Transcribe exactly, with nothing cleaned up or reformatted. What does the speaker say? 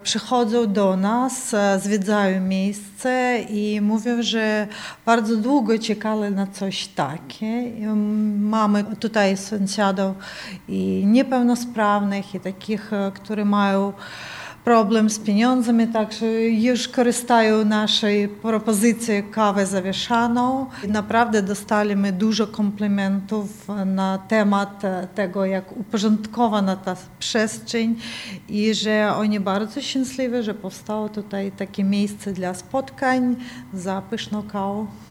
przychodzą do nas, zwiedzają miejsce i mówią, że bardzo długo czekali na coś takiego. Mamy tutaj sąsiadów i niepełnosprawnych, i takich, którzy mają problem z pieniądzami, także już korzystają z naszej propozycji kawy zawieszaną. Naprawdę dostaliśmy dużo komplementów na temat tego, jak uporządkowana ta przestrzeń i że oni bardzo szczęśliwi, że powstało tutaj takie miejsce dla spotkań za pyszną kawą.